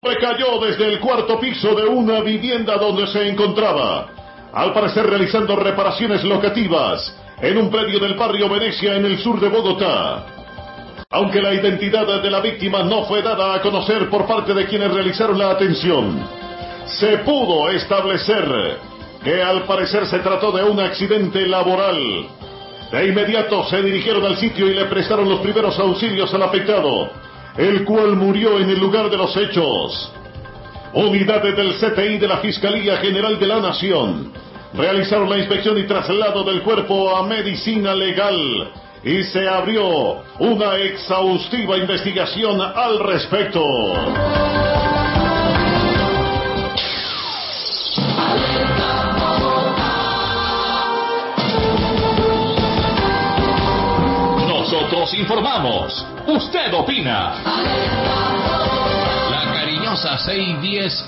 Cayó desde el cuarto piso de una vivienda donde se encontraba, al parecer realizando reparaciones locativas en un predio del barrio Venecia en el sur de Bogotá. Aunque la identidad de la víctima no fue dada a conocer por parte de quienes realizaron la atención, se pudo establecer que al parecer se trató de un accidente laboral. De inmediato se dirigieron al sitio y le prestaron los primeros auxilios al afectado, el cual murió en el lugar de los hechos. Unidades del CTI de la Fiscalía General de la Nación realizaron la inspección y traslado del cuerpo a medicina legal y se abrió una exhaustiva investigación al respecto. Nosotros informamos, usted opina. La cariñosa 610